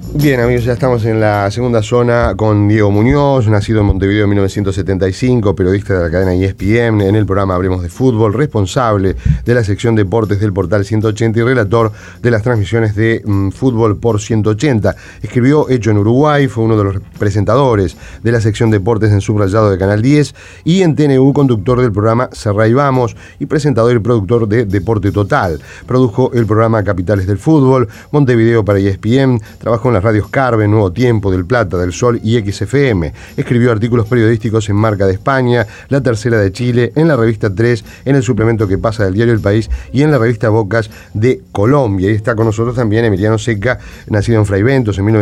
Bien, amigos, ya estamos en la segunda zona con Diego Muñoz, nacido en Montevideo en 1975, periodista de la cadena ESPN. En el programa Hablemos de Fútbol, responsable de la sección Deportes del portal 180 y relator de las transmisiones de Fútbol por 180. Escribió Hecho en Uruguay, fue uno de los presentadores de la sección Deportes en Subrayado de Canal 10 y en TNU conductor del programa Cerrá y Vamos y presentador y productor de Deporte Total. Produjo el programa Capitales del Fútbol, Montevideo para ESPN, trabajó en las radios Carve, Nuevo Tiempo, Del Plata, Del Sol y XFM. Escribió artículos periodísticos en Marca de España, La Tercera de Chile, en la revista 3, en el suplemento Que Pasa del diario El País y en la revista Bocas de Colombia. Y está con nosotros también Emiliano Seca, nacido en Fraiventos en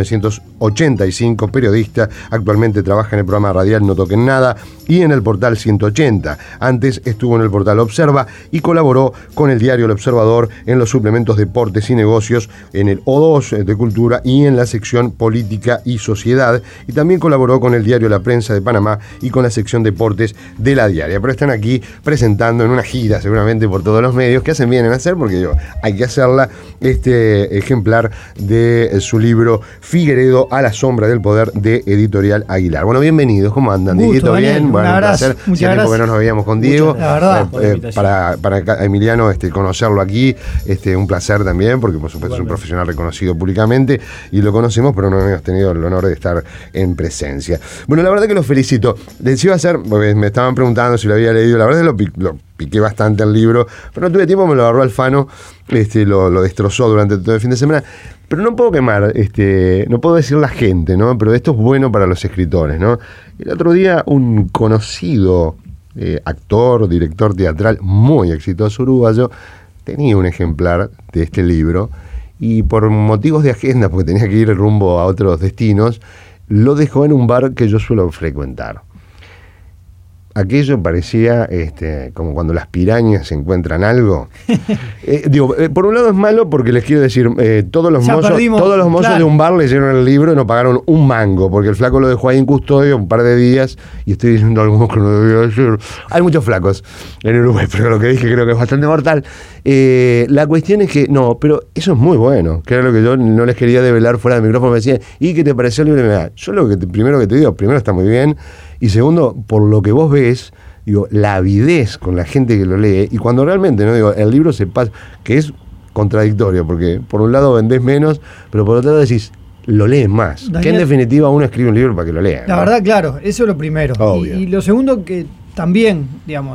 1985, periodista. Actualmente trabaja en el programa radial No Toquen Nada y en el portal 180. Antes estuvo en el portal Observa y colaboró con el diario El Observador en los suplementos Deportes y Negocios, en el O2 de Cultura y en la sección Política y Sociedad, y también colaboró con el diario La Prensa de Panamá y con la sección Deportes de La Diaria. Pero están aquí presentando en una gira seguramente por todos los medios, que hacen bien en hacer, porque hay que hacerla, este ejemplar de su libro Figueredo a la sombra del poder, de Editorial Aguilar. Bueno, bienvenidos, ¿cómo andan? Dieguito, bien, bueno, un placer. Hacía tiempo que no nos veíamos con Diego. La verdad, para Emiliano conocerlo aquí, un placer también, porque por supuesto es un profesional reconocido públicamente y lo conocemos, pero no hemos tenido el honor de estar en presencia. Bueno, la verdad que los felicito. Les iba a hacer, porque me estaban preguntando si lo había leído, la verdad es que lo piqué bastante el libro, pero no tuve tiempo, me lo agarró Alfano, lo destrozó durante todo el fin de semana. Pero no puedo quemar, no puedo decir la gente, ¿no? Pero esto es bueno para los escritores, ¿no? El otro día un conocido actor, director teatral muy exitoso uruguayo, tenía un ejemplar de este libro y por motivos de agenda, porque tenía que ir rumbo a otros destinos, lo dejó en un bar que yo suelo frecuentar. Aquello parecía como cuando las pirañas encuentran algo. Por un lado es malo porque les quiero decir, todos los mozos claro, de un bar leyeron el libro y no pagaron un mango, porque el flaco lo dejó ahí en custodia un par de días, y estoy diciendo algunos que no debía decir. Hay muchos flacos en Uruguay, pero lo que dije creo que es bastante mortal. La cuestión es que, no, pero eso es muy bueno, que era lo que yo no les quería develar fuera del micrófono. Me decían, ¿y qué te pareció el libro? Yo primero que te digo, primero está muy bien, y segundo, por lo que vos ves, la avidez con la gente que lo lee, y cuando realmente, el libro se pasa, que es contradictorio, porque por un lado vendés menos, pero por otro lado decís, lo lees más. Daniel, que en definitiva uno escribe un libro para que lo lea. La verdad, claro, eso es lo primero. Y lo segundo, que también,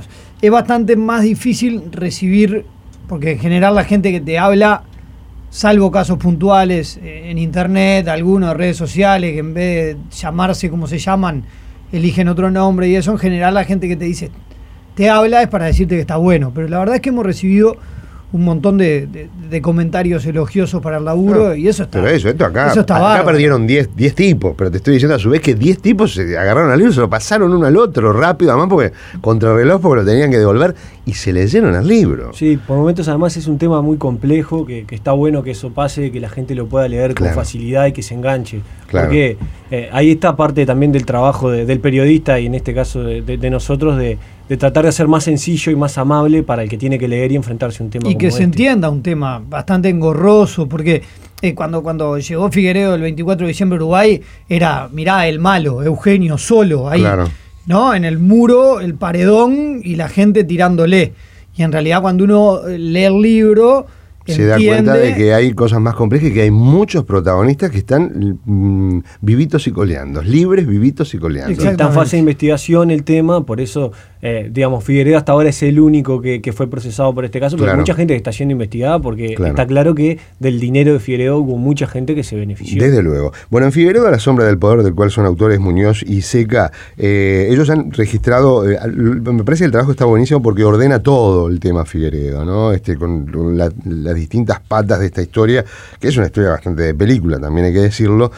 es bastante más difícil recibir, porque en general la gente que te habla, salvo casos puntuales en internet, algunos redes sociales, que en vez de llamarse como se llaman, eligen otro nombre, y eso en general la gente que te dice, te habla es para decirte que está bueno, pero la verdad es que hemos recibido un montón de comentarios elogiosos para el laburo, y eso está. Pero esto acá perdieron 10 tipos, pero te estoy diciendo a su vez que 10 tipos se agarraron al libro, se lo pasaron uno al otro rápido, además porque contrarreloj, porque lo tenían que devolver, y se leyeron el libro. Sí, por momentos además es un tema muy complejo, que está bueno que eso pase, que la gente lo pueda leer con facilidad y que se enganche. Claro. Porque ahí está parte también del trabajo del periodista, y en este caso de nosotros, de tratar de hacer más sencillo y más amable para el que tiene que leer y enfrentarse a un tema como que se entienda un tema bastante engorroso, porque cuando llegó Figueredo el 24 de diciembre a Uruguay, era, mirá, el malo, Eugenio solo, ahí, ¿no? En el muro, el paredón y la gente tirándole. Y en realidad cuando uno lee el libro, se da cuenta de que hay cosas más complejas y que hay muchos protagonistas que están vivitos y coleando, libres, vivitos y coleando. Está en fase de investigación el tema, por eso, Figueredo hasta ahora es el único que fue procesado por este caso, pero hay mucha gente que está siendo investigada, porque está claro que del dinero de Figueredo hubo mucha gente que se benefició. Desde luego. Bueno, en Figueredo a la sombra del poder, del cual son autores Muñoz y Seca, ellos han registrado, me parece que el trabajo está buenísimo porque ordena todo el tema Figueredo, ¿no? Con las distintas patas de esta historia, que es una historia bastante de película, también hay que decirlo,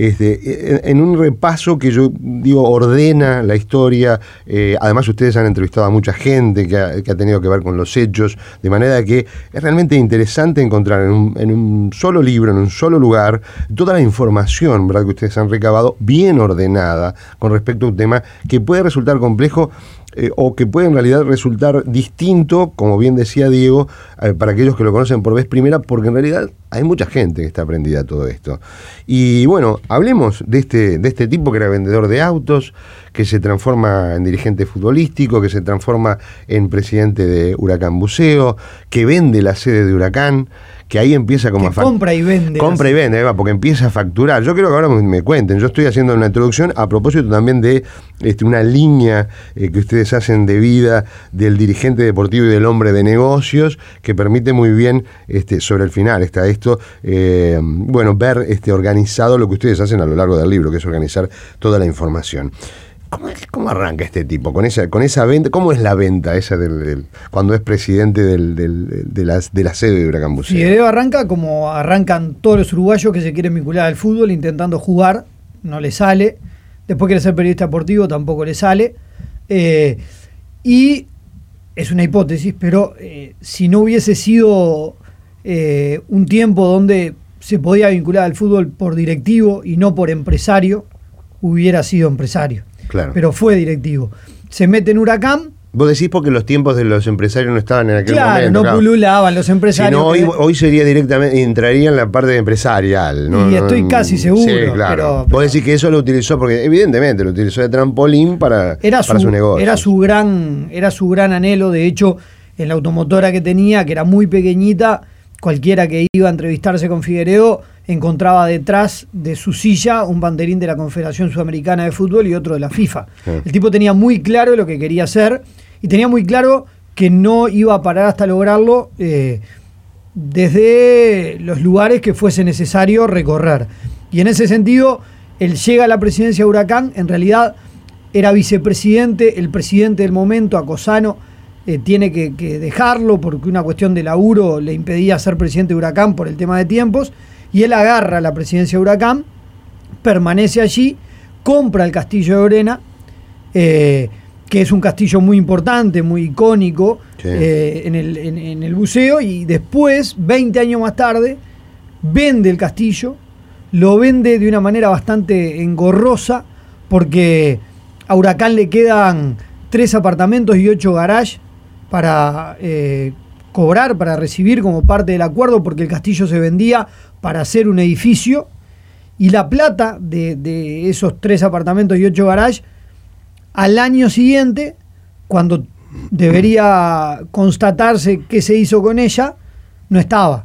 en un repaso que yo digo ordena la historia. Además ustedes han entrevistado a mucha gente que ha tenido que ver con los hechos, de manera que es realmente interesante encontrar en un solo libro, en un solo lugar, toda la información, ¿verdad?, que ustedes han recabado bien ordenada con respecto a un tema que puede resultar complejo, o que puede en realidad resultar distinto, como bien decía Diego, para aquellos que lo conocen por vez primera, porque en realidad hay mucha gente que está prendida a todo esto. Y bueno, hablemos de este tipo que era vendedor de autos, que se transforma en dirigente futbolístico, que se transforma en presidente de Huracán Buceo, que vende la sede de Huracán, que ahí empieza como a compra y vende. Compra y vende, porque empieza a facturar. Yo creo que ahora me cuenten. Yo estoy haciendo una introducción a propósito también de una línea que ustedes hacen de vida del dirigente deportivo y del hombre de negocios, que permite muy bien, sobre el final está esto, ver organizado lo que ustedes hacen a lo largo del libro, que es organizar toda la información. ¿Cómo arranca este tipo? Con esa venta, ¿cómo es la venta esa cuando es presidente de la sede de Huracán Buceo? Figueiredo arranca como arrancan todos los uruguayos que se quieren vincular al fútbol, intentando jugar, no le sale. Después quiere ser periodista deportivo, tampoco le sale. Y es una hipótesis, pero si no hubiese sido un tiempo donde se podía vincular al fútbol por directivo y no por empresario, hubiera sido empresario. Claro. Pero fue directivo. Se mete en Huracán. Vos decís porque los tiempos de los empresarios no estaban en aquel momento. No pululaban los empresarios. Si no, hoy sería directamente, entraría en la parte empresarial. Y estoy casi seguro. Sí, claro. Vos decís que eso lo utilizó, porque evidentemente lo utilizó de trampolín para su negocio. Era su gran anhelo. De hecho, en la automotora que tenía, que era muy pequeñita, cualquiera que iba a entrevistarse con Figueiredo encontraba detrás de su silla un banderín de la Confederación Sudamericana de Fútbol y otro de la FIFA. Sí. El tipo tenía muy claro lo que quería hacer y tenía muy claro que no iba a parar hasta lograrlo desde los lugares que fuese necesario recorrer. Y en ese sentido, él llega a la presidencia de Huracán, en realidad era vicepresidente, el presidente del momento, Acosano, tiene que dejarlo porque una cuestión de laburo le impedía ser presidente de Huracán por el tema de tiempos, y él agarra la presidencia de Huracán, permanece allí, compra el castillo de Orena, que es un castillo muy importante, muy icónico, sí, en el buceo, y después, 20 años más tarde, vende el castillo, lo vende de una manera bastante engorrosa, porque a Huracán le quedan 3 apartamentos y 8 garages para cobrar, para recibir como parte del acuerdo, porque el castillo se vendía para hacer un edificio, y la plata de esos 3 apartamentos y 8 garages, al año siguiente, cuando debería constatarse qué se hizo con ella, no estaba.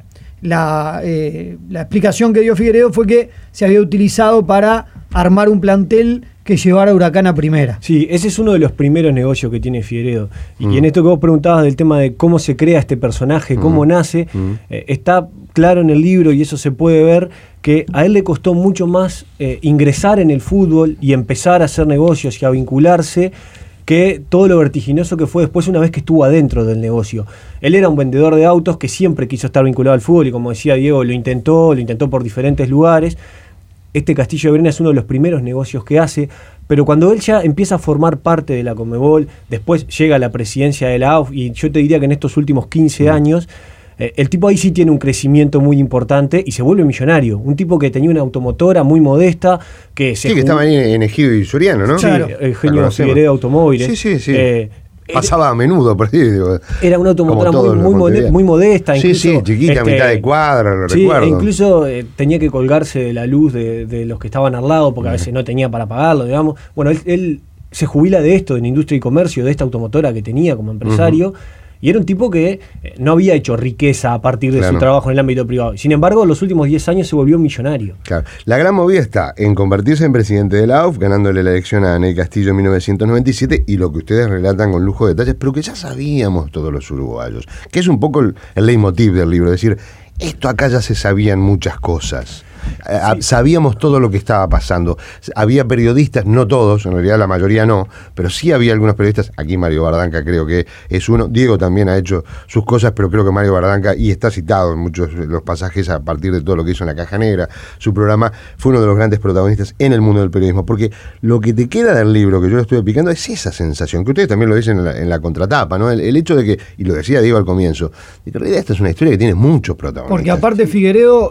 La explicación que dio Figueiredo fue que se había utilizado para armar un plantel que llevara a Huracán a primera. Sí, ese es uno de los primeros negocios que tiene Figueiredo. Y en esto que vos preguntabas del tema de cómo se crea este personaje, cómo nace, está claro en el libro, y eso se puede ver, que a él le costó mucho más ingresar en el fútbol y empezar a hacer negocios y a vincularse, que todo lo vertiginoso que fue después una vez que estuvo adentro del negocio. Él era un vendedor de autos que siempre quiso estar vinculado al fútbol, y como decía Diego, lo intentó por diferentes lugares. Este castillo de Orena es uno de los primeros negocios que hace, pero cuando él ya empieza a formar parte de la Conmebol, después llega a la presidencia de la AUF, y yo te diría que en estos últimos 15 años, el tipo ahí sí tiene un crecimiento muy importante y se vuelve millonario. Un tipo que tenía una automotora muy modesta, que que estaba ahí en Ejido y Soriano, ¿no? Sí, claro. Eugenio Figueiredo Automóviles. Sí. Pasaba a menudo por ahí, digo. Era una automotora muy modesta. Incluso, sí, chiquita, mitad de cuadra, lo recuerdo. E incluso tenía que colgarse de la luz de los que estaban al lado, porque a veces no tenía para pagarlo, digamos. Bueno, él se jubila de esto, en industria y comercio, de esta automotora que tenía como empresario, y era un tipo que no había hecho riqueza a partir de su trabajo en el ámbito privado. Sin embargo, en los últimos 10 años se volvió millonario. Claro. La gran movida está en convertirse en presidente de la AUF, ganándole la elección a Anel Castillo en 1997, y lo que ustedes relatan con lujo de detalles, pero que ya sabíamos todos los uruguayos, que es un poco el leitmotiv del libro, es decir, esto acá ya se sabían muchas cosas. Sí. Sabíamos todo lo que estaba pasando. Había periodistas, no todos, en realidad la mayoría no, pero sí había algunos periodistas. Aquí Mario Bardanca creo que es uno. Diego también ha hecho sus cosas, pero creo que Mario Bardanca, y está citado en muchos de los pasajes a partir de todo lo que hizo en La Caja Negra, su programa, fue uno de los grandes protagonistas en el mundo del periodismo, porque lo que te queda del libro que yo lo estoy explicando es esa sensación, que ustedes también lo dicen en la contratapa, ¿no? El hecho de que, y lo decía Diego al comienzo, de que en realidad esta es una historia que tiene muchos protagonistas. Porque aparte Figueiredo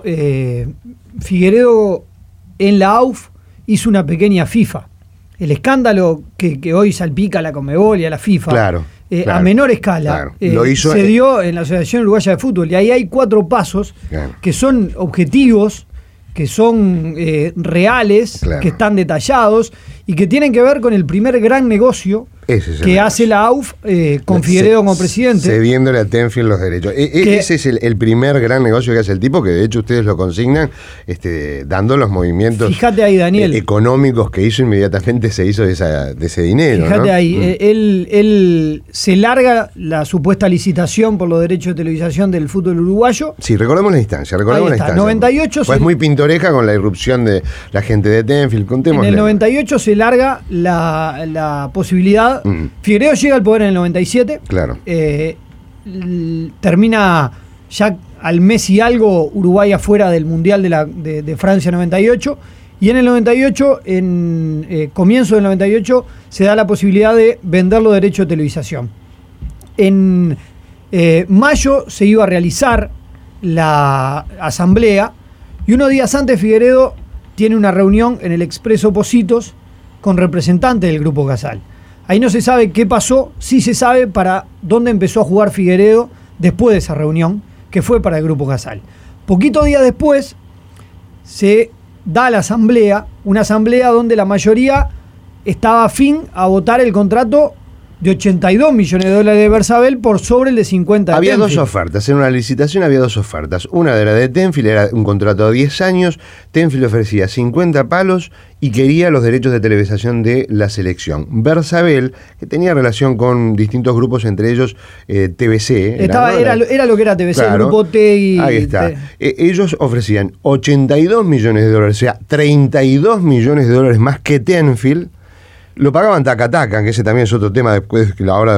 en la AUF hizo una pequeña FIFA. El escándalo que hoy salpica a la Conmebol y a la FIFA, claro, a menor escala, se dio en la Asociación Uruguaya de Fútbol. Y ahí hay 4 pasos que son objetivos, que son reales, que están detallados y que tienen que ver con el primer gran negocio que hace la AUF con Figueiredo como presidente. Cediéndole a Tenfield los derechos. Ese es el primer gran negocio que hace el tipo, que de hecho ustedes lo consignan dando los movimientos, fíjate ahí, Daniel, económicos que hizo. Inmediatamente se hizo de ese dinero. Fíjate, ¿no? Ahí, él se larga la supuesta licitación por los derechos de televisación del fútbol uruguayo. Sí, recordemos la instancia. 98 pues muy pintoresca con la irrupción de la gente de Tenfield. Contémosle. En el 98 se larga la posibilidad. Figueiredo llega al poder en el 97. Claro. Termina ya al mes y algo Uruguay afuera del Mundial de Francia 98. Y en el 98, comienzo del 98, se da la posibilidad de vender los derechos de televisación. En mayo se iba a realizar la asamblea y unos días antes Figueiredo tiene una reunión en el Expreso Pocitos con representantes del Grupo Casal. Ahí no se sabe qué pasó, sí se sabe para dónde empezó a jugar Figueiredo después de esa reunión, que fue para el Grupo Casal. Poquitos días después se da la asamblea, una asamblea donde la mayoría estaba afín a votar el contrato de 82 millones de dólares de Bersabel por sobre el de 50 de Había Tenfield. 2 ofertas, en una licitación había 2 ofertas. Una era de Tenfield, era un contrato de 10 años, Tenfield ofrecía 50 palos y quería los derechos de televisación de la selección. Bersabel, que tenía relación con distintos grupos, entre ellos TBC. Era lo que era TBC, claro, el Grupo T y... Ahí está. Ellos ofrecían 82 millones de dólares, o sea, 32 millones de dólares más que Tenfield. Lo pagaban taca-taca, que ese también es otro tema después que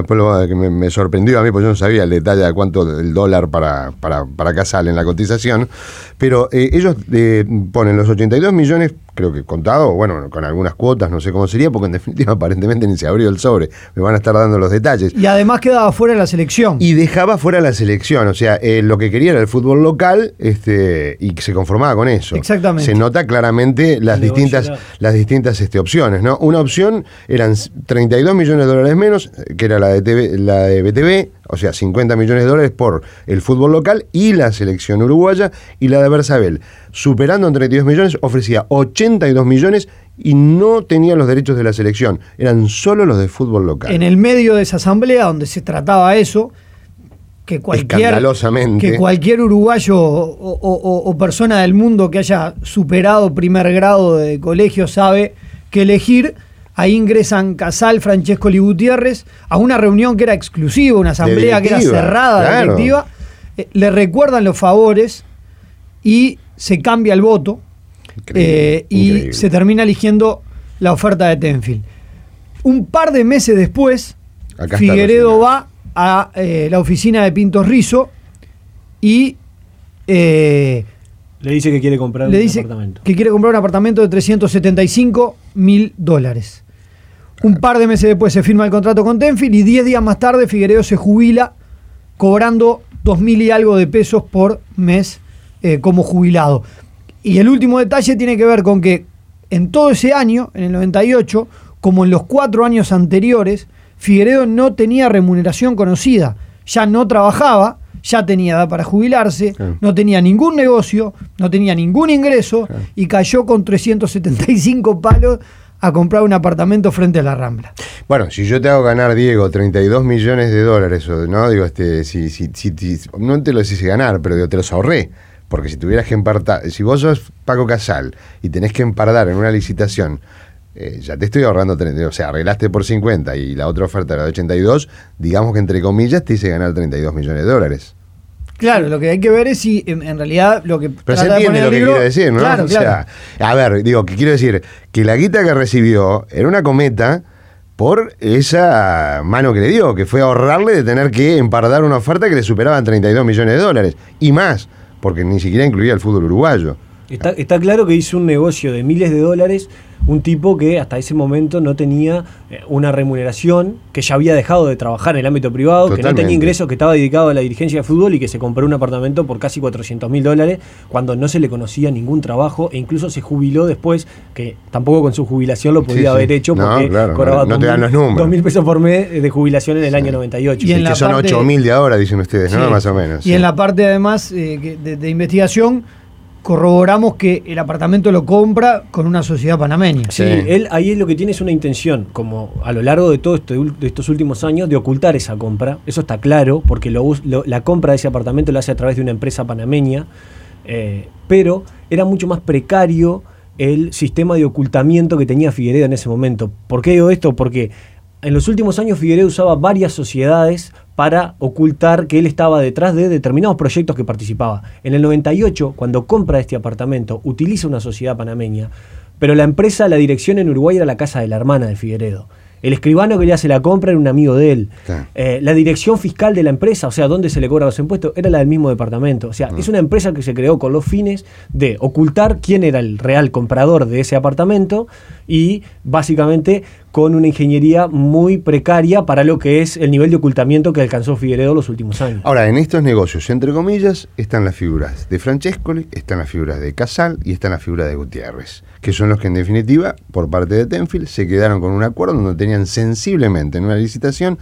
me sorprendió a mí, porque yo no sabía el detalle de cuánto el dólar para acá sale en la cotización, pero ellos ponen los 82 millones, creo que contado, bueno, con algunas cuotas, no sé cómo sería, porque en definitiva aparentemente ni se abrió el sobre, me van a estar dando los detalles. Y además quedaba fuera la selección. Y dejaba fuera la selección, o sea, lo que quería era el fútbol local, y se conformaba con eso. Exactamente. Se nota claramente las distintas opciones, ¿no? Una opción eran 32 millones de dólares menos, que era la de BTV, o sea, 50 millones de dólares por el fútbol local y la selección uruguaya, y la de Bersabel, superando en 32 millones, ofrecía 82 millones y no tenía los derechos de la selección, eran solo los de fútbol local. En el medio de esa asamblea donde se trataba eso, que cualquier uruguayo o persona del mundo que haya superado primer grado de colegio sabe que elegir. Ahí ingresan Casal, Francescoli Gutiérrez a una reunión que era exclusiva, una asamblea que era cerrada, claro, directiva. Le recuerdan los favores y se cambia el voto. Y se termina eligiendo la oferta de Tenfield. Un par de meses después, Figueiredo va a la oficina de Pintos Rizzo y le dice que quiere comprar un apartamento. Que quiere comprar un apartamento de $375.000. Un par de meses después se firma el contrato con Tenfield y 10 días más tarde Figueiredo se jubila cobrando 2.000 y algo de pesos por mes como jubilado. Y el último detalle tiene que ver con que en todo ese año, en el 98, como en los 4 años anteriores, Figueiredo no tenía remuneración conocida, ya no trabajaba, ya tenía edad para jubilarse, no tenía ningún negocio, no tenía ningún ingreso y cayó con 375 palos a comprar un apartamento frente a la Rambla. Bueno, si yo te hago ganar, Diego, 32 millones de dólares, ¿no? Digo, no te los hice ganar, pero digo, te los ahorré. Porque si tuvieras que empardar, si vos sos Paco Casal y tenés que empardar en una licitación, ya te estoy ahorrando 30, o sea, arreglaste por 50 y la otra oferta era de 82, digamos que entre comillas te hice ganar 32 millones de dólares. Claro, lo que hay que ver es si en realidad lo que... Pero se entiende lo que quiero decir, ¿no? Claro, o sea, a ver, digo, que quiero decir que la guita que recibió era una cometa por esa mano que le dio, que fue ahorrarle de tener que empardar una oferta que le superaba 32 millones de dólares y más, porque ni siquiera incluía el fútbol uruguayo. Está claro que hizo un negocio de miles de dólares un tipo que hasta ese momento no tenía una remuneración, que ya había dejado de trabajar en el ámbito privado, Totalmente. Que no tenía ingresos, que estaba dedicado a la dirigencia de fútbol y que se compró un apartamento por casi $400.000 cuando no se le conocía ningún trabajo, e incluso se jubiló después, que tampoco con su jubilación lo podía haber hecho, porque cobraba no te dan los números. $2.000 por mes de jubilación en el año 98. Y en que son 8.000 de ahora, dicen ustedes, ¿no? Más o menos. Y en la parte además de investigación, corroboramos que el apartamento lo compra con una sociedad panameña. Sí, él ahí es lo que tiene es una intención, como a lo largo de todo de estos últimos años, de ocultar esa compra. Eso está claro, porque la compra de ese apartamento la hace a través de una empresa panameña, pero era mucho más precario el sistema de ocultamiento que tenía Figueredo en ese momento. ¿Por qué digo esto? Porque en los últimos años Figueredo usaba varias sociedades para ocultar que él estaba detrás de determinados proyectos que participaba. En el 98, cuando compra este apartamento, utiliza una sociedad panameña, pero la dirección en Uruguay era la casa de la hermana de Figueredo. El escribano que le hace la compra era un amigo de él. Claro. La dirección fiscal de la empresa, o sea, dónde se le cobran los impuestos, era la del mismo departamento. O sea, es una empresa que se creó con los fines de ocultar quién era el real comprador de ese apartamento y básicamente con una ingeniería muy precaria para lo que es el nivel de ocultamiento que alcanzó Figueredo los últimos años. Ahora, en estos negocios, entre comillas, están las figuras de Francescoli, están las figuras de Casal y están las figuras de Gutiérrez, que son los que en definitiva, por parte de Tenfield, se quedaron con un acuerdo donde tenían sensiblemente en una licitación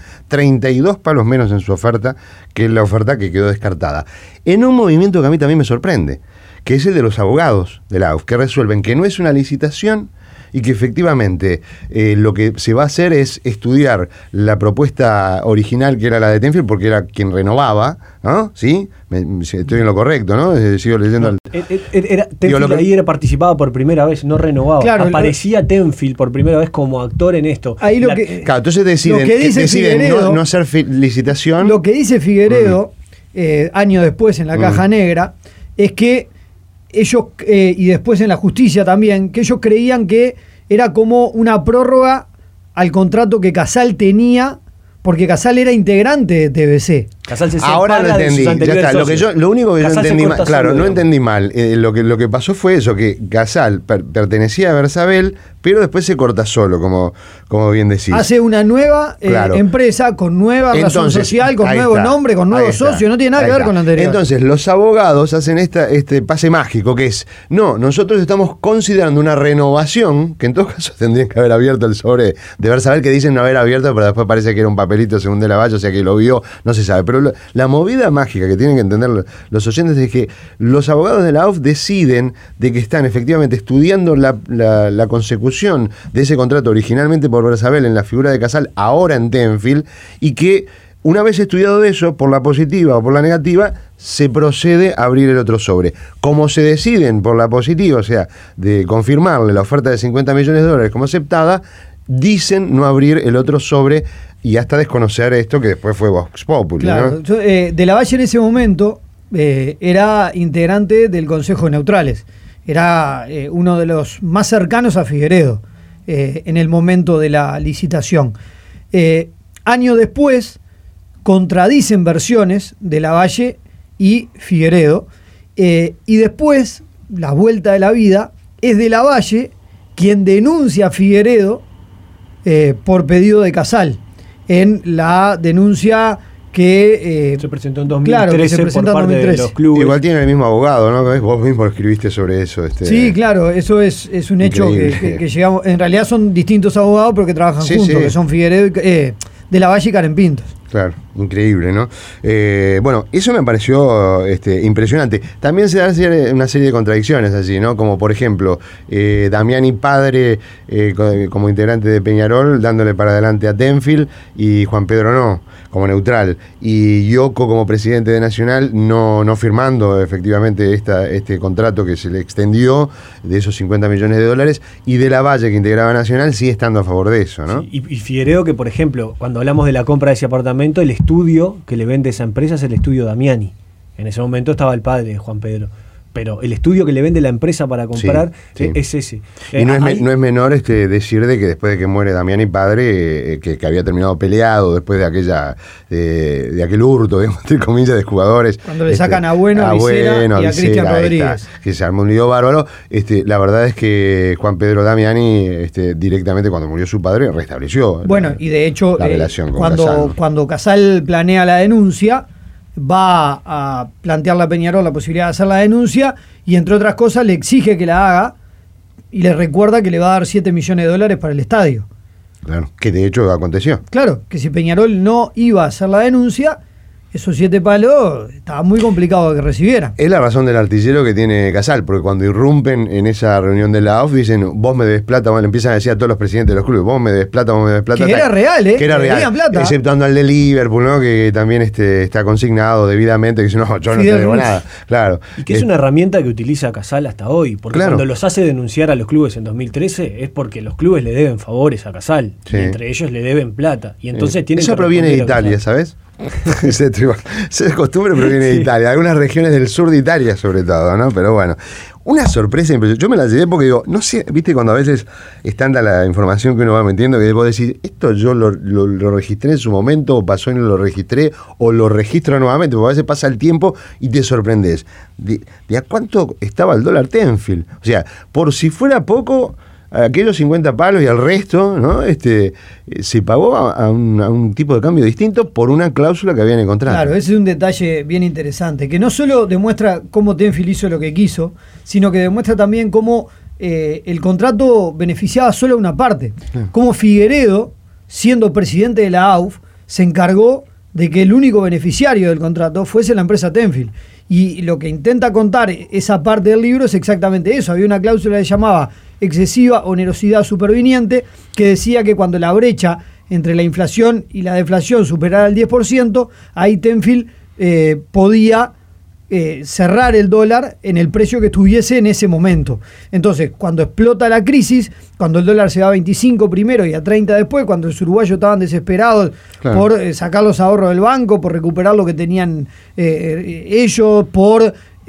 32 palos menos en su oferta que la oferta que quedó descartada. En un movimiento que a mí también me sorprende, que es el de los abogados de la AUF, que resuelven que no es una licitación y que efectivamente lo que se va a hacer es estudiar la propuesta original que era la de Tenfield, porque era quien renovaba, ¿no? ¿Sí? Estoy en lo correcto, ¿no? Sigo leyendo. Tenfield ahí participaba por primera vez, no renovaba. Claro, aparecía Tenfield por primera vez como actor en esto. Ahí claro, entonces deciden no hacer licitación. Lo que dice Figueredo, años después en la Caja Negra, es que ellos, y después en la justicia también, que ellos creían que era como una prórroga al contrato que Casal tenía, porque Casal era integrante de TBC. Casal se Ahora lo entendí, ya está. Lo único que Casal yo entendí mal, claro, no entendí mal. Lo que pasó fue eso, que Casal pertenecía a Bersabel, pero después se corta solo, como bien decís. Hace una nueva empresa con nueva razón social, con nuevo nombre, con nuevo socio, no tiene nada que ver con lo anterior. Entonces, los abogados hacen este pase mágico, que es, no, nosotros estamos considerando una renovación, que en todo caso tendrían que haber abierto el sobre de Bersabel, que dicen no haber abierto, pero después parece que era un papelito según De la Valle, o sea que lo vio, no se sabe. Pero la movida mágica que tienen que entender los oyentes es que los abogados de la AUF deciden de que están efectivamente estudiando la consecución de ese contrato originalmente por Bersabel en la figura de Casal, ahora en Tenfield, y que una vez estudiado eso, por la positiva o por la negativa, se procede a abrir el otro sobre. Como se deciden por la positiva, o sea, de confirmarle la oferta de $50 millones como aceptada, dicen no abrir el otro sobre y hasta desconocer esto que después fue Vox Populi, claro, ¿no? De la Valle en ese momento era integrante del Consejo de Neutrales. Era uno de los más cercanos a Figueredo en el momento de la licitación. Años después contradicen versiones de la Valle y Figueredo, y después, la vuelta de la vida, es de la Valle quien denuncia a Figueredo por pedido de Casal, en la denuncia que se presentó en 2013 por parte de los clubes. Igual tiene el mismo abogado, ¿no? Vos mismo escribiste sobre eso. Sí, claro, eso es un hecho que llegamos. En realidad son distintos abogados, pero que trabajan juntos, que son Figueredo de la Valle y Karen Pintos. Claro, increíble, ¿no? Bueno, eso me pareció impresionante. También se da una serie de contradicciones allí, ¿no? Como por ejemplo, Damiani padre como integrante de Peñarol dándole para adelante a Tenfield y Juan Pedro no, como neutral. Y Yoko como presidente de Nacional no firmando efectivamente este contrato que se le extendió de esos $50 millones y de la Valle que integraba Nacional sigue estando a favor de eso, ¿no? Sí, y Figueredo que, por ejemplo, cuando hablamos de la compra de ese apartamento, el estudio que le vende esa empresa es el estudio Damiani. En ese momento estaba el padre de Juan Pedro. pero el estudio que le vende la empresa para comprar es ese. Y no es menor decir de que después de que muere Damiani padre, que había terminado peleado después de aquel hurto, entre comillas, de jugadores. Cuando le sacan a Bueno, a Vicera y a Cristian Rodríguez. Que se armó un lío bárbaro. La verdad es que Juan Pedro Damiani, directamente cuando murió su padre, restableció y de hecho, la relación con Casal. Cuando Casal planea la denuncia, va a plantearle a Peñarol la posibilidad de hacer la denuncia y, entre otras cosas, le exige que la haga y le recuerda que le va a dar $7 millones para el estadio. Claro, que de hecho aconteció. Claro, que si Peñarol no iba a hacer la denuncia, esos 7 palos estaba muy complicado de que recibieran. Es la razón del artillero que tiene Casal, porque cuando irrumpen en esa reunión de la AUF dicen, vos me debes plata, le empiezan a decir a todos los presidentes de los clubes, vos me debes plata, vos me debes plata. Que era real, que era real, plata. Exceptuando al de Liverpool, ¿no? Que también está consignado debidamente, que dice, no, yo no te debo nada. Claro. Y que es una herramienta que utiliza Casal hasta hoy, porque cuando los hace denunciar a los clubes en 2013 es porque los clubes le deben favores a Casal, y entre ellos le deben plata, y entonces tienen eso proviene de Italia, ¿sabes? Es costumbre, pero viene de Italia, algunas regiones del sur de Italia sobre todo, ¿no? Pero bueno, una sorpresa impresionante. Yo me la llevé porque digo, no sé, viste cuando a veces es tanta la información que uno va metiendo que vos decís, esto yo lo registré en su momento, o pasó y no lo registré, o lo registro nuevamente, porque a veces pasa el tiempo y te sorprendes. ¿De a cuánto estaba el dólar Tenfield? O sea, por si fuera poco, aquellos 50 palos y al resto, ¿no? Se pagó a un tipo de cambio distinto por una cláusula que habían encontrado. Claro, ese es un detalle bien interesante, que no solo demuestra cómo Tenfield hizo lo que quiso, sino que demuestra también cómo el contrato beneficiaba solo a una parte. Cómo Figueredo, siendo presidente de la AUF, se encargó de que el único beneficiario del contrato fuese la empresa Tenfield. Y lo que intenta contar esa parte del libro es exactamente eso. Había una cláusula que se llamaba excesiva onerosidad superviniente, que decía que cuando la brecha entre la inflación y la deflación superara el 10%, ahí Tenfield podía cerrar el dólar en el precio que estuviese en ese momento. Entonces, cuando explota la crisis, cuando el dólar se va a 25 primero y a 30 después, cuando los uruguayos estaban desesperados por sacar los ahorros del banco, por recuperar lo que tenían ellos, por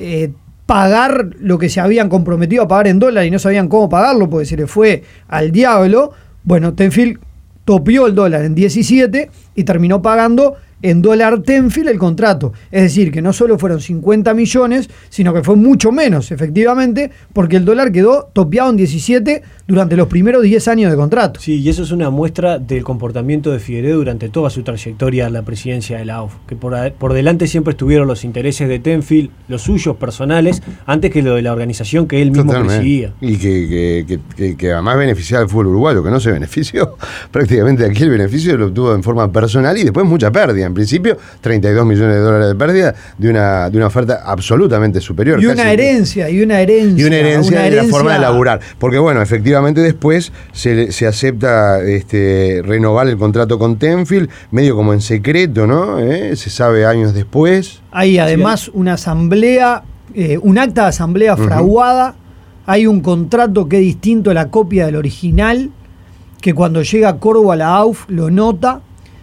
pagar lo que se habían comprometido a pagar en dólar y no sabían cómo pagarlo porque se le fue al diablo, bueno, Tenfield topió el dólar en 17 y terminó pagando en dólar Tenfield el contrato. Es decir, que no solo fueron 50 millones, sino que fue mucho menos, efectivamente, porque el dólar quedó topeado en 17 durante los primeros 10 años de contrato. Sí, y eso es una muestra del comportamiento de Figueredo durante toda su trayectoria en la presidencia de la AUF, que por delante siempre estuvieron los intereses de Tenfield, los suyos personales, antes que lo de la organización que él mismo presidía. Y que además beneficiaba al fútbol uruguayo, que no se benefició prácticamente aquí, el beneficio lo obtuvo en forma personal y después mucha pérdida. En principio, 32 millones de dólares de pérdida de una oferta absolutamente superior. Y una herencia de la forma de laburar. Porque bueno, efectivamente después se acepta renovar el contrato con Tenfield, medio como en secreto, ¿no? Se sabe años después. Hay además una asamblea, un acta de asamblea fraguada, hay un contrato que es distinto a la copia del original, que cuando llega Corvo a la AUF lo nota.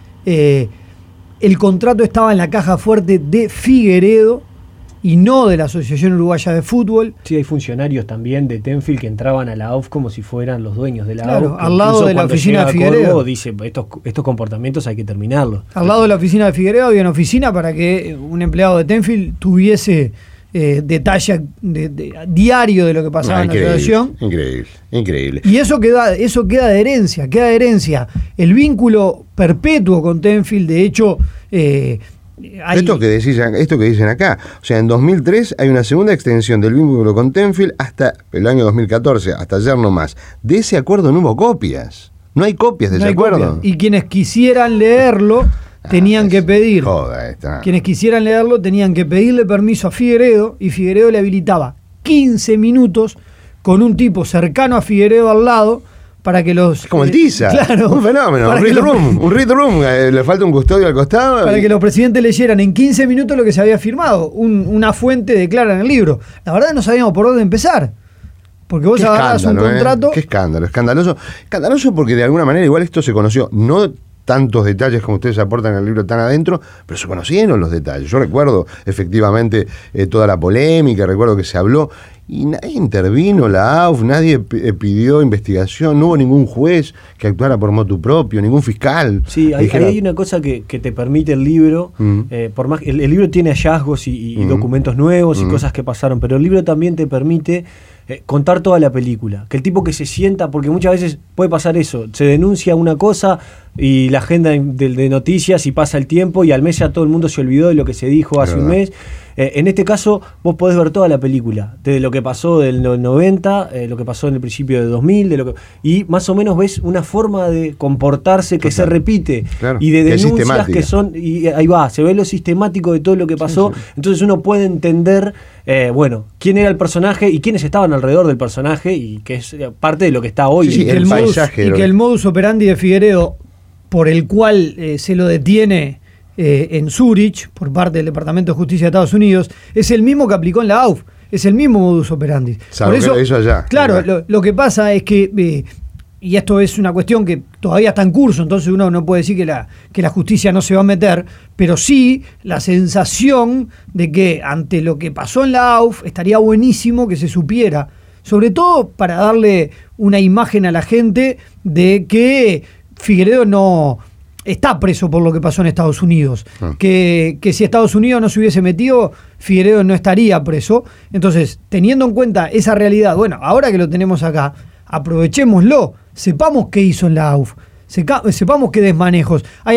El contrato estaba en la caja fuerte de Figueredo y no de la Asociación Uruguaya de Fútbol. Sí, hay funcionarios también de Tenfield que entraban a la AUF como si fueran los dueños de la AUF. Al lado de la oficina de Figueredo. Corvo dice, estos comportamientos hay que terminarlos. Al lado de la oficina de Figueredo había una oficina para que un empleado de Tenfield tuviese detalle diario de lo que pasaba en la asociación. Increíble. Y eso queda de herencia. El vínculo perpetuo con Tenfield, de hecho, esto que dicen acá, o sea, en 2003 hay una segunda extensión del vínculo con Tenfield hasta el año 2014, hasta ayer nomás. De ese acuerdo no hubo copias. No hay copias de ese acuerdo. Y quienes quisieran leerlo tenían que pedir. Quienes quisieran leerlo tenían que pedirle permiso a Figueredo y Figueredo le habilitaba 15 minutos con un tipo cercano a Figueredo al lado para que los... Como el Tiza. Claro. Un fenómeno. Un read room. Le falta un custodio al costado. Para que los presidentes leyeran en 15 minutos lo que se había firmado. Una fuente declara en el libro. La verdad no sabíamos por dónde empezar. Porque vos agarrás un contrato... Qué escandaloso porque de alguna manera igual esto se conoció, no tantos detalles como ustedes aportan en el libro tan adentro, pero se conocieron los detalles. Yo recuerdo efectivamente toda la polémica, recuerdo que se habló y nadie intervino, la AUF, nadie pidió investigación, no hubo ningún juez que actuara por motu propio, ningún fiscal. Sí, hay una cosa que te permite el libro, por más el libro tiene hallazgos y documentos nuevos y cosas que pasaron, pero el libro también te permite contar toda la película, que el tipo que se sienta, porque muchas veces puede pasar eso, se denuncia una cosa y la agenda de noticias y pasa el tiempo y al mes ya todo el mundo se olvidó de lo que se dijo hace un mes. En este caso vos podés ver toda la película, desde lo que pasó del 90, lo que pasó en el principio de 2000, y más o menos ves una forma de comportarse que se repite, y de denuncias que son, y ahí va, se ve lo sistemático de todo lo que pasó, entonces uno puede entender quién era el personaje y quiénes estaban alrededor del personaje, y que es parte de lo que está hoy. Y que el modus operandi de Figueredo, por el cual se lo detiene en Zúrich por parte del Departamento de Justicia de Estados Unidos, es el mismo que aplicó en la AUF, es el mismo modus operandi. Por eso, que lo hizo allá. Claro, lo que pasa es que, y esto es una cuestión que todavía está en curso, entonces uno no puede decir que la justicia no se va a meter, pero sí la sensación de que ante lo que pasó en la AUF estaría buenísimo que se supiera, sobre todo para darle una imagen a la gente de que Figueredo no está preso por lo que pasó en Estados Unidos, que si Estados Unidos no se hubiese metido, Figueredo no estaría preso. Entonces, teniendo en cuenta esa realidad, bueno, ahora que lo tenemos acá, aprovechémoslo, sepamos qué hizo en la AUF, sepamos qué desmanejos. ¿Hay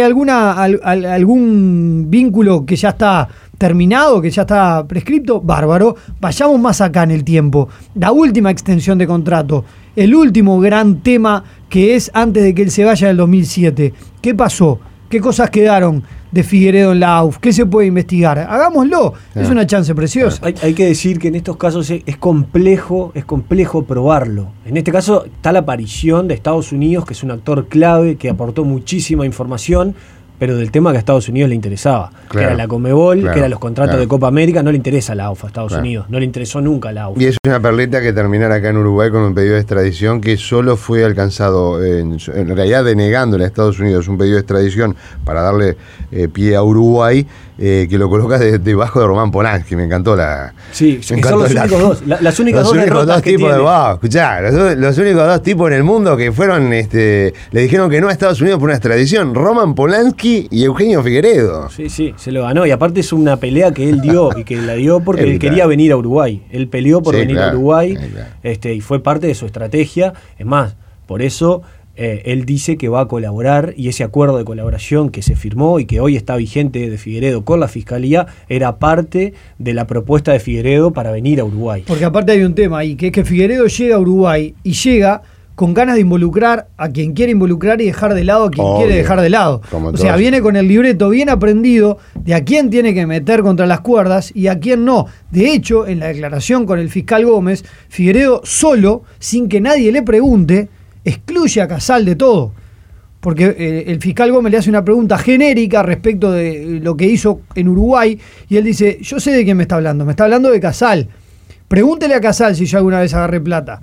algún vínculo que ya está terminado, que ya está prescripto? Bárbaro, vayamos más acá en el tiempo. La última extensión de contrato, el último gran tema que es antes de que él se vaya del 2007. ¿Qué pasó? ¿Qué cosas quedaron de Figueredo en la AUF? ¿Qué se puede investigar? Hagámoslo, es una chance preciosa. Hay que decir que en estos casos es complejo probarlo. En este caso está la aparición de Estados Unidos, que es un actor clave, que aportó muchísima información, pero del tema que a Estados Unidos le interesaba, que era la Conmebol, que eran los contratos de Copa América. No le interesa la AUF a Estados Unidos, no le interesó nunca la AUF. Y es una perlita que terminar acá en Uruguay con un pedido de extradición que solo fue alcanzado, en realidad denegándole a Estados Unidos un pedido de extradición para darle pie a Uruguay, que lo coloca debajo de Roman Polanski. Me encantó la... Sí, que son los únicos dos, las únicas dos derrotas que tiene. Escuchá, los únicos dos tipos en el mundo que fueron, le dijeron que no a Estados Unidos por una extradición, Roman Polanski y Eugenio Figueredo. Sí, se lo ganó. Y aparte es una pelea que él dio, y que la dio porque él quería venir a Uruguay. Él peleó por venir a Uruguay, y fue parte de su estrategia. Es más, por eso él dice que va a colaborar, y ese acuerdo de colaboración que se firmó y que hoy está vigente de Figueredo con la Fiscalía era parte de la propuesta de Figueredo para venir a Uruguay. Porque aparte hay un tema ahí, que es que Figueredo llega a Uruguay y llega con ganas de involucrar a quien quiere involucrar y dejar de lado a quien quiere dejar de lado. O sea, viene con el libreto bien aprendido de a quién tiene que meter contra las cuerdas y a quién no. De hecho, en la declaración con el fiscal Gómez, Figueredo solo, sin que nadie le pregunte, excluye a Casal de todo. Porque el fiscal Gómez le hace una pregunta genérica respecto de lo que hizo en Uruguay y él dice, yo sé de quién me está hablando de Casal. Pregúntele a Casal si yo alguna vez agarré plata.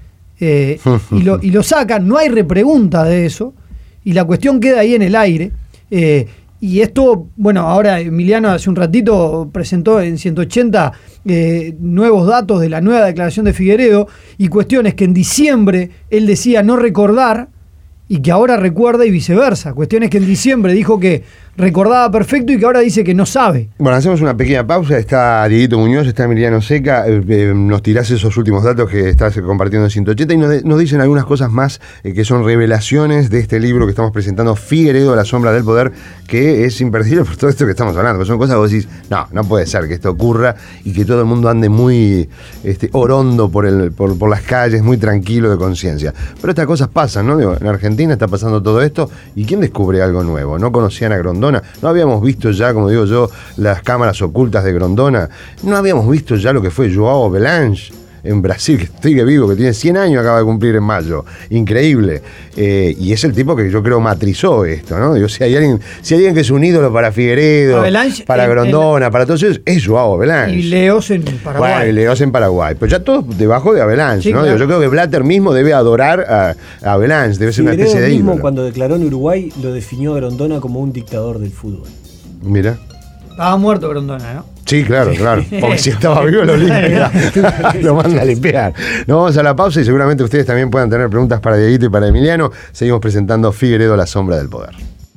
Y lo sacan, no hay repregunta de eso, y la cuestión queda ahí en el aire. Y esto, bueno, ahora Emiliano hace un ratito presentó en 180 nuevos datos de la nueva declaración de Figueredo, y cuestiones que en diciembre él decía no recordar, y que ahora recuerda, y viceversa. Cuestiones que en diciembre dijo que recordaba perfecto y que ahora dice que no sabe. Bueno, hacemos una pequeña pausa. Está Dieguito Muñoz, está Emiliano Seca. Nos tirás esos últimos datos que estás compartiendo en 180 y nos dicen algunas cosas más que son revelaciones de este libro que estamos presentando, Figueredo, La sombra del poder, que es imperdible por todo esto que estamos hablando. Pero son cosas que vos decís, no puede ser que esto ocurra y que todo el mundo ande muy orondo por las calles, muy tranquilo de conciencia. Pero estas cosas pasan, ¿no? En Argentina está pasando todo esto, y ¿quién descubre algo nuevo? No conocían a Grondona. No habíamos visto ya, como digo yo, las cámaras ocultas de Grondona. No habíamos visto ya lo que fue Joao Belange, en Brasil, que sigue vivo, que tiene 100 años, acaba de cumplir en mayo. Increíble. Y es el tipo que yo creo matrizó esto, ¿no? Digo, si hay alguien que es un ídolo para Figueiredo, Avalanche, para Grondona, para todos ellos, es Joao Avalanche. Y Leos en Paraguay. Bueno, y Leos en Paraguay. Pero ya todos debajo de Avalanche, ¿no? Claro. Yo creo que Blatter mismo debe adorar a Avalanche, debe ser una especie de ídolo. Mismo cuando declaró en Uruguay lo definió a Grondona como un dictador del fútbol. Mira. Estaba muerto Grondona, ¿no? Sí, claro. Porque si estaba vivo lo limpia. Lo manda a limpiar. Nos vamos a la pausa y seguramente ustedes también puedan tener preguntas para Dieguito y para Emiliano. Seguimos presentando Figueiredo, la sombra del poder.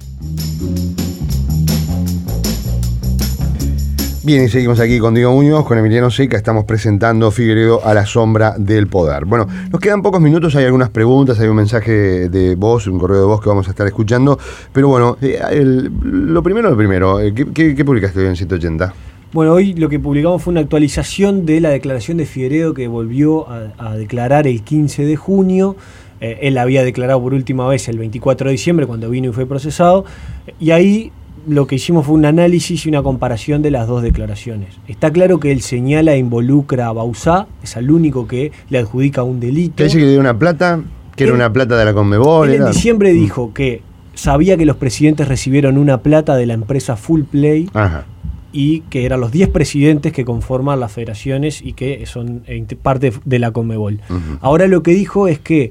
Bien, y seguimos aquí con Diego Muñoz, con Emiliano Seca, estamos presentando Figueiredo a la sombra del poder. Bueno, nos quedan pocos minutos, hay algunas preguntas, hay un mensaje de voz, un correo de voz que vamos a estar escuchando, pero bueno, lo primero, ¿qué publicaste hoy en 180? Bueno, hoy lo que publicamos fue una actualización de la declaración de Figueiredo que volvió a declarar el 15 de junio. Él había declarado por última vez el 24 de diciembre cuando vino y fue procesado, y ahí lo que hicimos fue un análisis y una comparación de las dos declaraciones. Está claro que él señala e involucra a Bauzá, es el único que le adjudica un delito. ¿Qué dice que le dio una plata? Que era una plata de la Conmebol. Él en diciembre dijo que sabía que los presidentes recibieron una plata de la empresa Full Play. Ajá. Y que eran los 10 presidentes que conforman las federaciones y que son parte de la Conmebol. Uh-huh. Ahora lo que dijo es que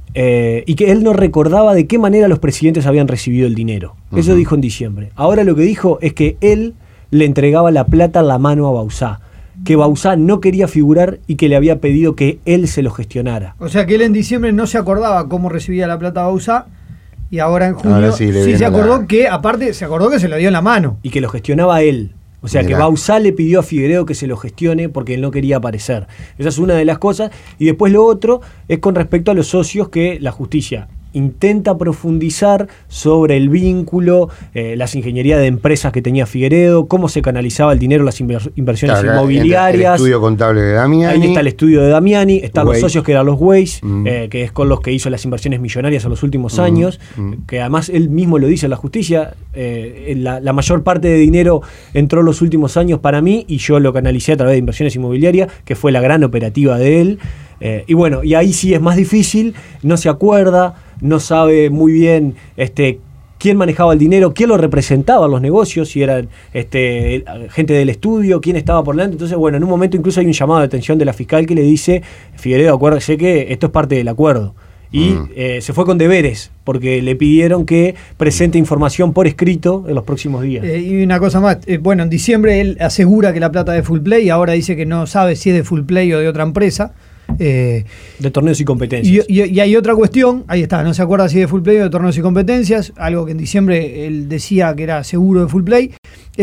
y que él no recordaba de qué manera los presidentes habían recibido el dinero. Uh-huh. Eso dijo en diciembre. Ahora lo que dijo es que él le entregaba la plata en la mano a Bauzá, que Bauzá no quería figurar y que le había pedido que él se lo gestionara. O sea que él en diciembre no se acordaba cómo recibía la plata Bauzá, y ahora en junio sí se acordó que, aparte, se acordó que se lo dio en la mano. Y que lo gestionaba él. O sea, que Bauzá le pidió a Figueiredo que se lo gestione porque él no quería aparecer. Esa es una de las cosas. Y después lo otro es con respecto a los socios que la justicia intenta profundizar sobre el vínculo, las ingenierías de empresas que tenía Figueiredo, cómo se canalizaba el dinero, las inversiones inmobiliarias. El estudio contable de Damiani. Ahí está el estudio de Damiani, están los socios que eran los Weiss, que es con los que hizo las inversiones millonarias en los últimos años, que además él mismo lo dice en la justicia, la mayor parte de dinero entró en los últimos años para mí y yo lo canalicé a través de inversiones inmobiliarias, que fue la gran operativa de él. Y bueno, y ahí sí es más difícil, no se acuerda, no sabe muy bien quién manejaba el dinero, quién lo representaba en los negocios, si eran gente del estudio, quién estaba por delante. Entonces, bueno, en un momento incluso hay un llamado de atención de la fiscal que le dice: Figueiredo, acuérdese que esto es parte del acuerdo. Y se fue con deberes, porque le pidieron que presente información por escrito en los próximos días. Y una cosa más, bueno, en diciembre él asegura que la plata es de Full Play, y ahora dice que no sabe si es de Full Play o de otra empresa. De torneos y competencias. Y hay otra cuestión, ahí está, no se acuerda si es de Full Play o de torneos y competencias, algo que en diciembre él decía que era seguro de Full Play.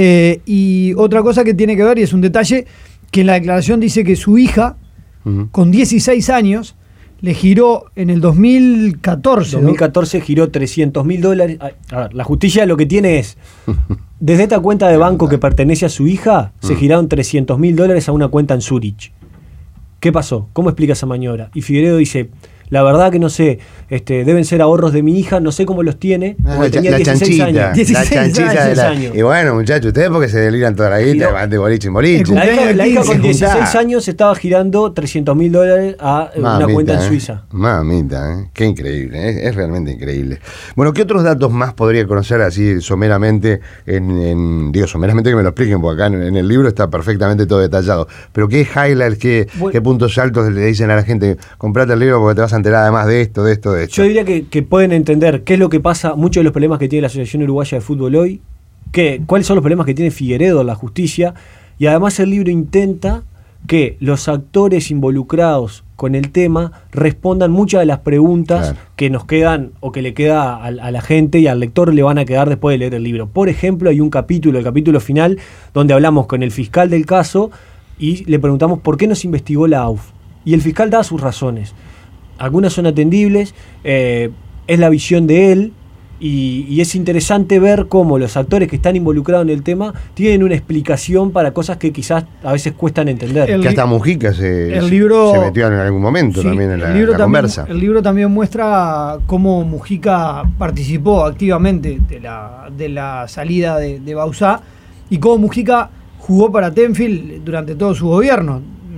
Y otra cosa que tiene que ver, y es un detalle, que en la declaración dice que su hija, con 16 años, le giró en el 2014. 2014 giró $300.000. A ver, la justicia lo que tiene es, desde esta cuenta de banco que pertenece a su hija, se giraron $300.000 a una cuenta en Zurich. ¿Qué pasó? ¿Cómo explica esa maniobra? Y Figueiredo dice: la verdad que no sé, deben ser ahorros de mi hija, no sé cómo los tiene, porque tenía 16 años. 16 años. Y bueno, muchachos, ustedes porque se deliran toda la guita, van de boliche en boliche. La hija con 16 años estaba girando $300.000 a una cuenta en Suiza. Mamita, qué increíble, es realmente increíble. Bueno, ¿qué otros datos más podría conocer así someramente? Digo, someramente que me lo expliquen, porque acá en el libro está perfectamente todo detallado. Pero ¿qué highlights, qué puntos altos le dicen a la gente? Comprate el libro porque te vas a enterar además de esto. Yo diría que pueden entender qué es lo que pasa, muchos de los problemas que tiene la Asociación Uruguaya de Fútbol hoy, cuáles son los problemas que tiene Figueiredo en la justicia, y además el libro intenta que los actores involucrados con el tema respondan muchas de las preguntas que nos quedan o que le queda a la gente y al lector le van a quedar después de leer el libro. Por ejemplo, hay un capítulo, el capítulo final, donde hablamos con el fiscal del caso y le preguntamos por qué no se investigó la AUF. Y el fiscal da sus razones. Algunas son atendibles, es la visión de él, y es interesante ver cómo los actores que están involucrados en el tema tienen una explicación para cosas que quizás a veces cuestan entender. Que hasta Mujica se metió en algún momento también en la conversa. El libro también muestra cómo Mujica participó activamente de la salida de Bauzá, y cómo Mujica jugó para Tenfield durante todo su gobierno.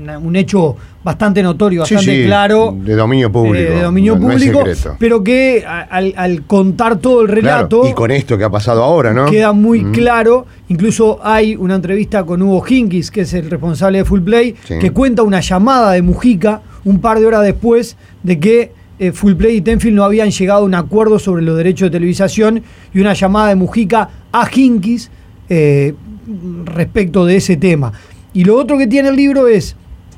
un hecho bastante notorio, bastante claro. De dominio público. No es pero que al contar todo el relato... Claro, y con esto que ha pasado ahora, ¿no? Queda muy claro. Incluso hay una entrevista con Hugo Hinkis, que es el responsable de Full Play, que cuenta una llamada de Mujica un par de horas después de que Full Play y Tenfield no habían llegado a un acuerdo sobre los derechos de televisación, y una llamada de Mujica a Hinkis respecto de ese tema. Y lo otro que tiene el libro es,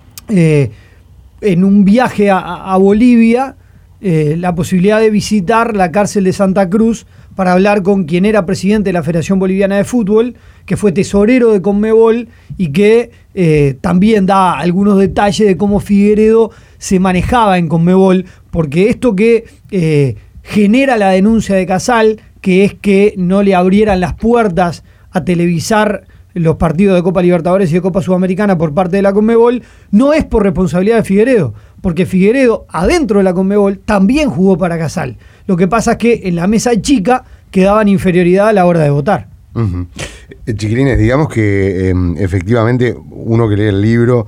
en un viaje a Bolivia, la posibilidad de visitar la cárcel de Santa Cruz para hablar con quien era presidente de la Federación Boliviana de Fútbol, que fue tesorero de Conmebol y que también da algunos detalles de cómo Figueiredo se manejaba en Conmebol, porque esto que genera la denuncia de Casal, que es que no le abrieran las puertas a televisar los partidos de Copa Libertadores y de Copa Sudamericana por parte de la Conmebol, no es por responsabilidad de Figueiredo, porque Figueiredo, adentro de la Conmebol, también jugó para Casal. Lo que pasa es que en la mesa chica quedaba en inferioridad a la hora de votar. Chiquilines, digamos que efectivamente uno que lee el libro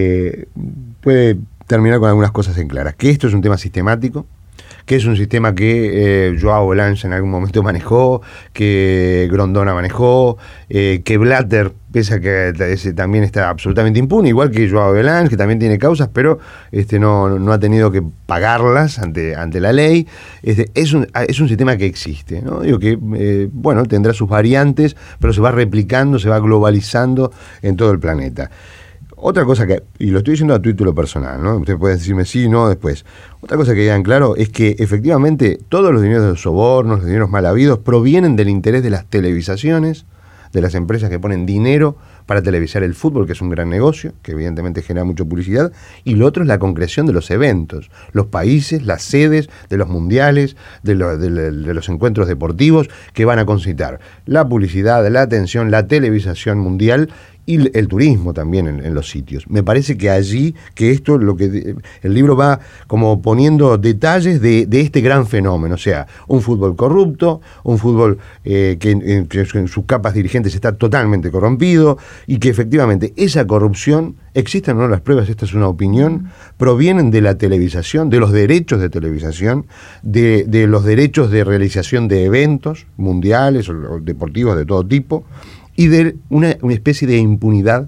puede terminar con algunas cosas en claras. Que esto es un tema sistemático, que es un sistema que Joao Belange en algún momento manejó, que Grondona manejó, que Blatter, pese a que también está absolutamente impune, igual que Joao Belange, que también tiene causas, pero no ha tenido que pagarlas ante la ley. Es un sistema que existe, ¿no? Digo que, tendrá sus variantes, pero se va replicando, se va globalizando en todo el planeta. Otra cosa y lo estoy diciendo a título personal, ¿no? Usted puede decirme sí, no, después. Otra cosa que quedan claro es que efectivamente todos los dineros de los sobornos, los dineros mal habidos, provienen del interés de las televisaciones, de las empresas que ponen dinero para televisar el fútbol, que es un gran negocio, que evidentemente genera mucha publicidad, y lo otro es la concreción de los eventos, los países, las sedes de los mundiales, de los encuentros deportivos que van a concitar la publicidad, la atención, la televisación mundial y el turismo también en los sitios. Me parece que allí, que esto, el libro va como poniendo detalles de este gran fenómeno, o sea, un fútbol corrupto, un fútbol que en sus capas dirigentes está totalmente corrompido, y que efectivamente esa corrupción, existen o no las pruebas, esta es una opinión, provienen de la televisación, de los derechos de televisación, de los derechos de realización de eventos mundiales o deportivos de todo tipo, y de una especie de impunidad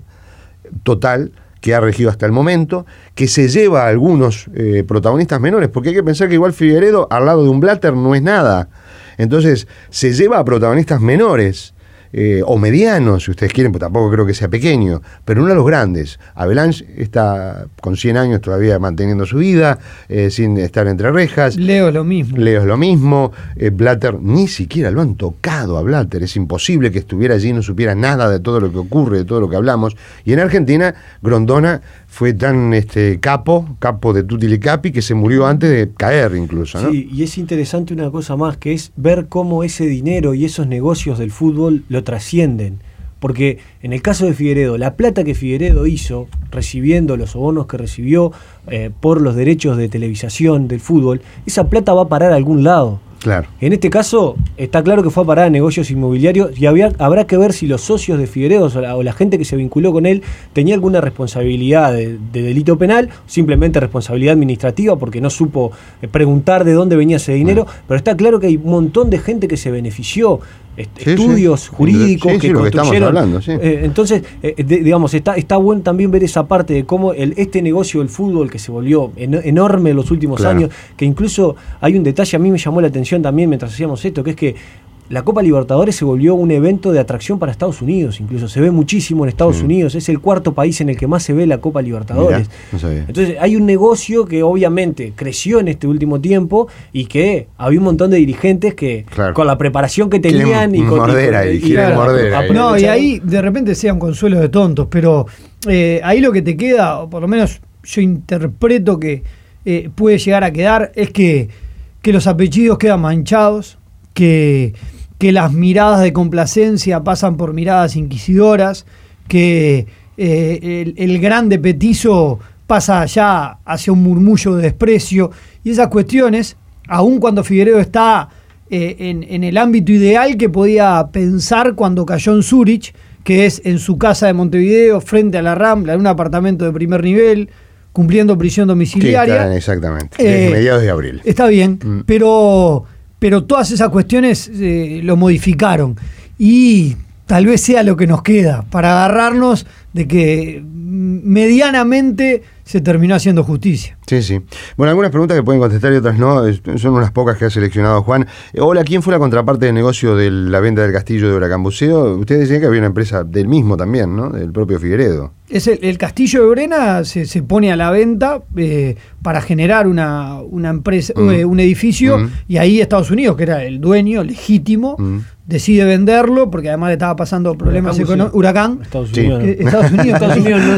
total que ha regido hasta el momento, que se lleva a algunos protagonistas menores, porque hay que pensar que igual Figueiredo al lado de un Blatter no es nada. Entonces se lleva a protagonistas menores, o medianos, si ustedes quieren, pues tampoco creo que sea pequeño, pero uno de los grandes. Avalanche está con 100 años todavía manteniendo su vida, sin estar entre rejas. Leo es lo mismo. Blatter, ni siquiera lo han tocado a Blatter, es imposible que estuviera allí y no supiera nada de todo lo que ocurre, de todo lo que hablamos. Y en Argentina, Grondona fue tan capo de tutti li capi, que se murió antes de caer incluso, ¿no? Sí, y es interesante una cosa más, que es ver cómo ese dinero y esos negocios del fútbol lo trascienden. Porque en el caso de Figueiredo, la plata que Figueiredo hizo, recibiendo los sobornos que recibió por los derechos de televisación del fútbol, esa plata va a parar a algún lado. Claro. En este caso, está claro que fue a parar a negocios inmobiliarios, y habrá que ver si los socios de Figueiredo o la gente que se vinculó con él tenía alguna responsabilidad de delito penal, simplemente responsabilidad administrativa porque no supo preguntar de dónde venía ese dinero, pero está claro que hay un montón de gente que se benefició, estudios jurídicos que construyeron. Entonces, digamos, está bueno también ver esa parte de cómo este negocio del fútbol, que se volvió enorme en los últimos años, que incluso hay un detalle, a mí me llamó la atención también mientras hacíamos esto, que es que la Copa Libertadores se volvió un evento de atracción para Estados Unidos, incluso se ve muchísimo en Estados Unidos, es el cuarto país en el que más se ve la Copa Libertadores. Mirá, no sabía. Entonces hay un negocio que obviamente creció en este último tiempo, y que había un montón de dirigentes que con la preparación que tenían y ahí de repente sea un consuelo de tontos, pero ahí lo que te queda, o por lo menos yo interpreto que puede llegar a quedar, es que los apellidos quedan manchados, que las miradas de complacencia pasan por miradas inquisidoras, que el grande petizo pasa ya hacia un murmullo de desprecio, y esas cuestiones, aun cuando Figueiredo está en el ámbito ideal que podía pensar cuando cayó en Zúrich, que es en su casa de Montevideo, frente a la Rambla, en un apartamento de primer nivel, cumpliendo prisión domiciliaria. Sí, exactamente, desde mediados de abril. Está bien, pero todas esas cuestiones lo modificaron. Y tal vez sea lo que nos queda, para agarrarnos de que medianamente se terminó haciendo justicia. Sí. Bueno, algunas preguntas que pueden contestar y otras no, son unas pocas que ha seleccionado Juan. Hola, ¿quién fue la contraparte del negocio de la venta del castillo de Huracán Buceo? Ustedes decían que había una empresa del mismo también, ¿no? Del propio Figueredo. El castillo de Brena se pone a la venta para generar una empresa, un edificio, y ahí Estados Unidos, que era el dueño legítimo, decide venderlo, porque además le estaba pasando problemas económicos. Huracán. Estados Unidos. Estados Unidos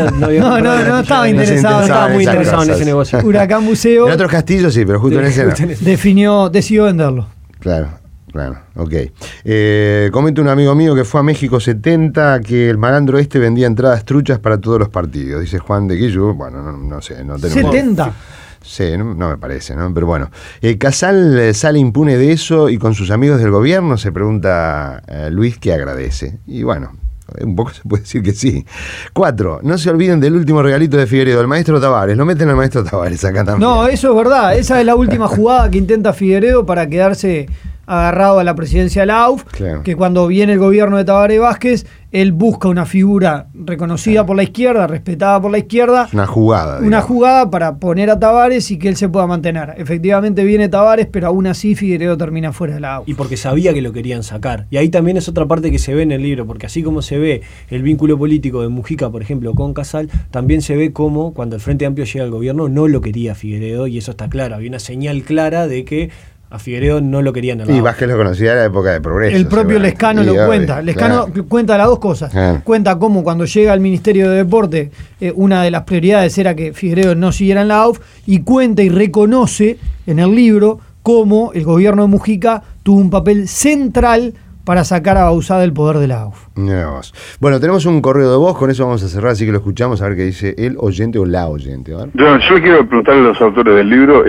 no estaba interesado. No estaba muy interesado en ese negocio. Huracán Buceo. En otros castillos sí, pero justo en ese no. Decidió venderlo. Claro, ok. Comenta un amigo mío que fue a México 70 que el malandro vendía entradas truchas para todos los partidos. Dice Juan de Guillu. Bueno, no sé, no tenemos... ¿70? Sí, no me parece, ¿no? Pero bueno. Casal sale impune de eso y con sus amigos del gobierno, se pregunta Luis, que agradece. Y bueno, un poco se puede decir que sí. 4. No se olviden del último regalito de Figueredo, el maestro Tavares. Lo meten al maestro Tavares acá también. No, eso es verdad. Esa es la última jugada que intenta Figueredo para quedarse agarrado a la presidencia de la AUF, claro. Que cuando viene el gobierno de Tabaré Vázquez, él busca una figura reconocida por la izquierda, respetada por la izquierda. Una jugada. Una jugada para poner a Tavares y que él se pueda mantener. Efectivamente viene Tavares, pero aún así Figueredo termina fuera de la AUF. Y porque sabía que lo querían sacar. Y ahí también es otra parte que se ve en el libro, porque así como se ve el vínculo político de Mujica, por ejemplo, con Casal, también se ve cómo cuando el Frente Amplio llega al gobierno no lo quería Figueredo, y eso está claro. Había una señal clara de que a Figueredo no lo querían. Y Vázquez lo conocía en la época de Progreso. El propio Lescano lo cuenta. Lescano cuenta las dos cosas. Cuenta cómo cuando llega al Ministerio de Deporte, una de las prioridades era que Figueredo no siguiera en la AUF, y cuenta y reconoce en el libro cómo el gobierno de Mujica tuvo un papel central para sacar a Bauzá del poder de la AUF. Bueno, tenemos un correo de voz, con eso vamos a cerrar, así que lo escuchamos a ver qué dice el oyente o la oyente. Yo quiero preguntarle a los autores del libro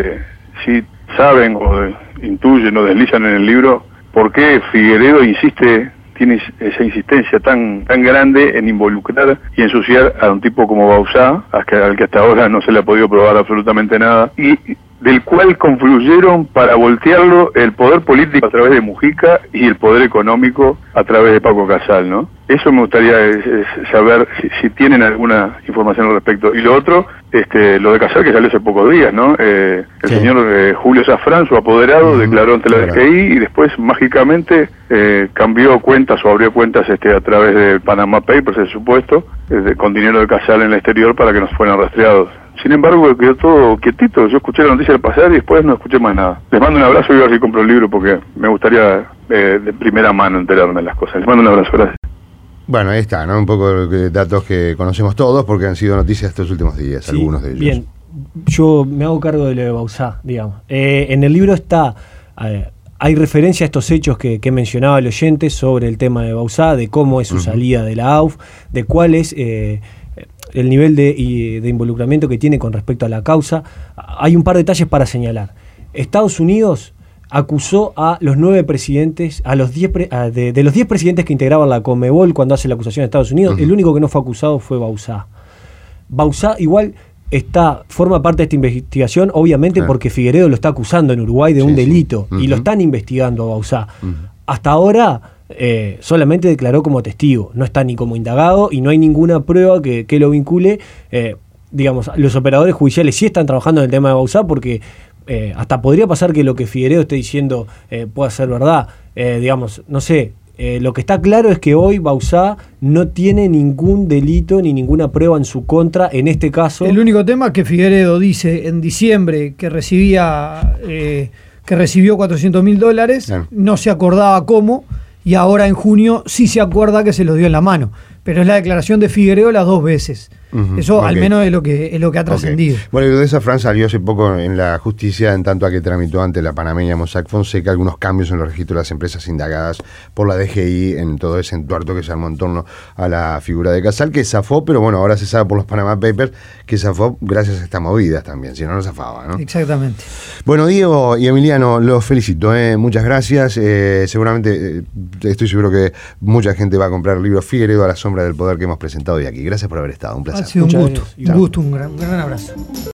si saben o intuyen o deslizan en el libro por qué Figueredo tiene esa insistencia tan grande en involucrar y ensuciar a un tipo como Bauzá, al que hasta ahora no se le ha podido probar absolutamente nada, y del cual confluyeron para voltearlo el poder político a través de Mujica y el poder económico a través de Paco Casal, ¿no? Eso me gustaría saber si tienen alguna información al respecto. Y lo otro, lo de Casal, que salió hace pocos días, ¿no? El señor Julio Zafrán, su apoderado, declaró ante la DGI y después mágicamente cambió cuentas o abrió cuentas a través de Panama Papers, el supuesto, con dinero de Casal en el exterior para que nos fueran rastreados. Sin embargo, quedó todo quietito. Yo escuché la noticia al pasar y después no escuché más nada. Les mando un abrazo y a ver si compro el libro porque me gustaría de primera mano enterarme de las cosas. Les mando un abrazo, gracias. Bueno, ahí está, ¿no? Un poco de datos que conocemos todos porque han sido noticias estos últimos días, sí, algunos de ellos. Bien, yo me hago cargo de lo de Bauzá, digamos. En el libro está... hay referencia a estos hechos que mencionaba el oyente sobre el tema de Bauzá, de cómo es su salida de la AUF, de cuál es el nivel de involucramiento que tiene con respecto a la causa. Hay un par de detalles para señalar. Estados Unidos acusó a los 9 presidentes, de los 10 presidentes que integraban la Conmebol cuando hace la acusación de Estados Unidos, el único que no fue acusado fue Bauzá. Bauzá igual forma parte de esta investigación, obviamente porque Figueredo lo está acusando en Uruguay de un delito, y lo están investigando a Bauzá. Hasta ahora solamente declaró como testigo, no está ni como indagado y no hay ninguna prueba que lo vincule. Digamos, los operadores judiciales sí están trabajando en el tema de Bauzá porque hasta podría pasar que lo que Figueredo esté diciendo pueda ser verdad. Digamos, no sé, lo que está claro es que hoy Bauzá no tiene ningún delito ni ninguna prueba en su contra en este caso. El único tema es que Figueredo dice en diciembre que recibió $400.000, no se acordaba cómo, y ahora en junio sí se acuerda que se los dio en la mano. Pero es la declaración de Figueredo las 2 veces. Eso al menos es lo que ha trascendido. Bueno, y lo de Safran salió hace poco en la justicia, en tanto a que tramitó ante la panameña Mossack Fonseca algunos cambios en los registros de las empresas indagadas por la DGI en todo ese entuerto que se armó en torno a la figura de Casal, que zafó, pero bueno, ahora se sabe por los Panama Papers que zafó gracias a estas movidas también, si no, no zafaba, ¿no? Exactamente. Bueno, Diego y Emiliano, los felicito, muchas gracias. Seguramente, estoy seguro que mucha gente va a comprar el libro Figueredo a la sombra del poder que hemos presentado hoy aquí. Gracias por haber estado, un placer. Ha sido un gusto, un gran abrazo.